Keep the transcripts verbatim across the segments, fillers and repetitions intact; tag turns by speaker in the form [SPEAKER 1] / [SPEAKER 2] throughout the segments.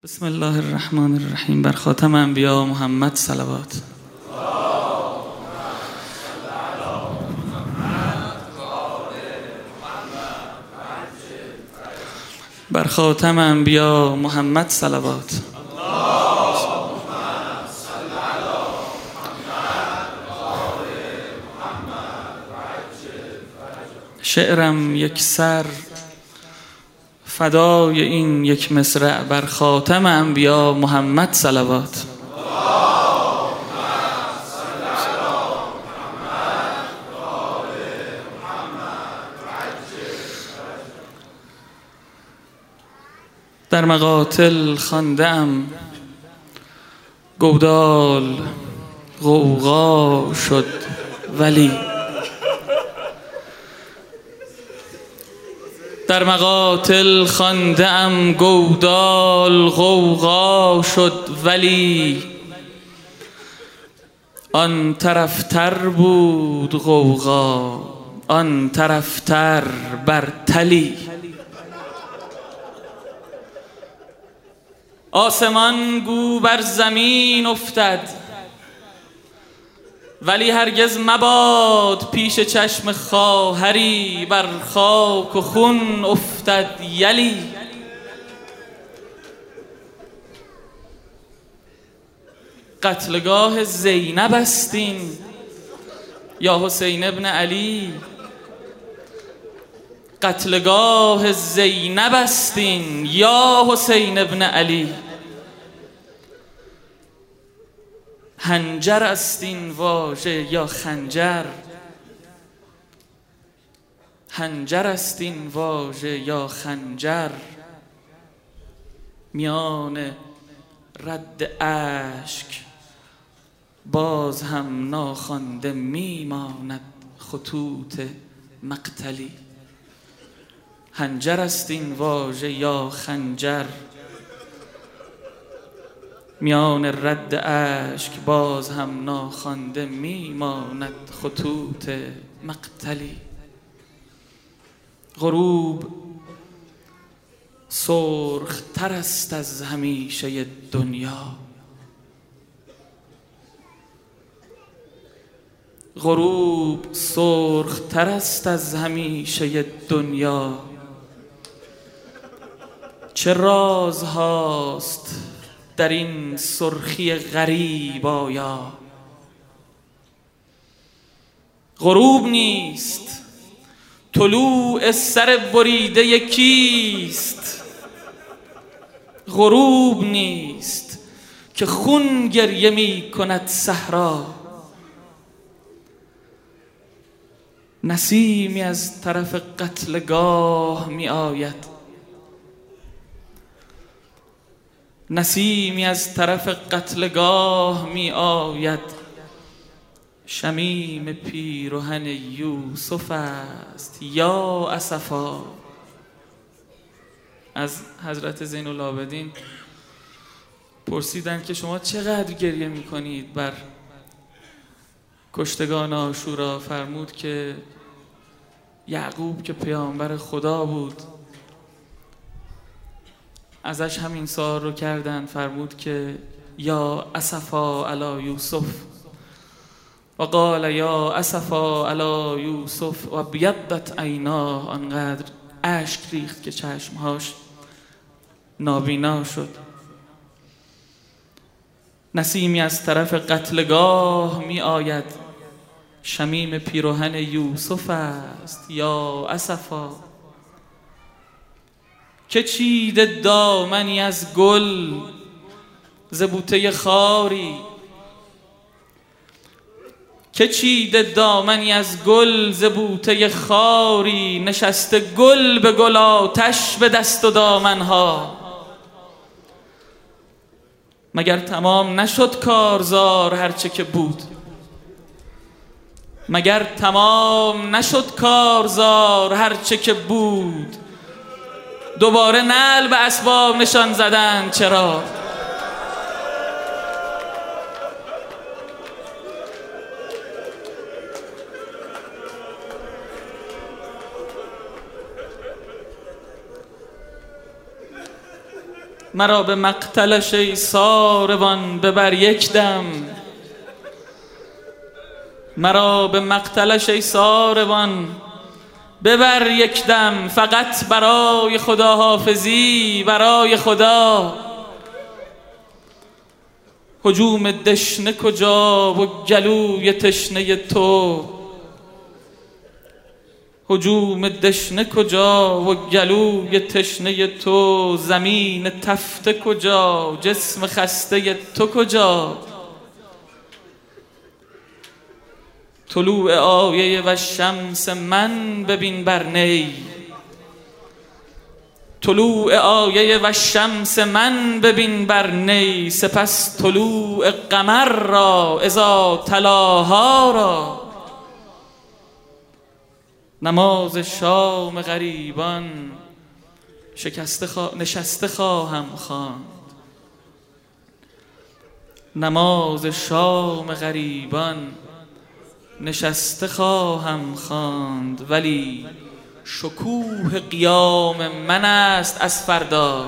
[SPEAKER 1] بسم الله الرحمن الرحیم. بر خاتم انبیا محمد صلوات. بر خاتم انبیا محمد صلوات. شعرم یک سر فدای این یک مصرع بر خاتم انبیا محمد صلوات. در مقاتل خوانده‌ام گودال غوغا شد ولی در مقاتل خوانده‌ام گودال غوغا شد ولی آن طرفتر بود غوغا، آن طرفتر بر تلی. آسمان گو بر زمین افتد ولی هرگز مباد پیش چشم خواهری بر خاک و خون افتد یلی. قتلگاه زینب استین یا حسین ابن علی، قتلگاه زینب استین یا حسین ابن علی. هنجر است این واژه یا خنجر، هنجر است این واژه یا خنجر. میان رد اشک باز هم ناخوانده میماند خطوط مقتلی. هنجر است این واژه یا خنجر، میان رد اشک باز هم ناخوانده میماند خطوط مقتلی. غروب سرخ تر است از همیشه دنیا، غروب سرخ تر است از همیشه دنیا. چه رازهاست در این سرخی غریب آیا؟ غروب نیست طلوع سر بریده کیست؟ غروب نیست که خون گریه می کند صحرا. نسیمی از طرف قتلگاه می آید، نسیمی از طرف قتلگاه می آید. شمیم پیرهن یوسف است یا اسفا. از حضرت زین العابدین پرسیدند که شما چقدر گریه می کنید بر کشتگان عاشورا؟ فرمود که یعقوب که پیامبر خدا بود ازش همین سوال رو کردن، فرمود که یا اسفا علی یوسف و قال یا اسفا علی یوسف و بیضت عیناه. آنقدر اشک ریخت که چشمهاش نابینا شد. نسیمی از طرف قتلگاه می آید، شمیم پیرهن یوسف است یا اسفا. که چیده دامنی از گل ز بوته خاری، که چیده دامنی از گل ز بوته خاری. نشسته گل به گل آتش به دست و دامنها. مگر تمام نشد کارزار هرچه که بود؟ مگر تمام نشد کارزار هرچه که بود؟ دوباره نعل به اسباب نشان زدن چرا؟ مرا به مقتلش ای ساروان ببر یک دم، مرا به مقتلش ای ساروان ببر یک دم، فقط برای خدا حافظی، برای خدا. هجوم دشنه کجا و گلوی تشنه تو، هجوم دشنه کجا و گلوی تشنه تو، زمین تفته کجا جسم خسته تو کجا. طلوع آیه و شمس من ببین بر نی، طلوع آیه و شمس من ببین بر نی، سپس طلوع قمر را اذا تلاها را. نماز شام غریبان شکسته خوا... نشسته خواهم خواند، نماز شام غریبان نشسته خواهم خواند، ولی شکوه قیام من است از فردا.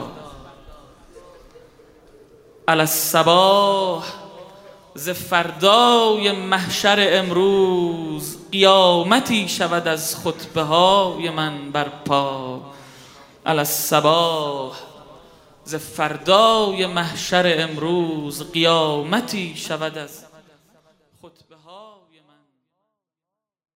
[SPEAKER 1] علی الصباح ز فردای محشر امروز، قیامتی شود از خطبه های من برپا. علی الصباح ز فردای محشر امروز، قیامتی شود از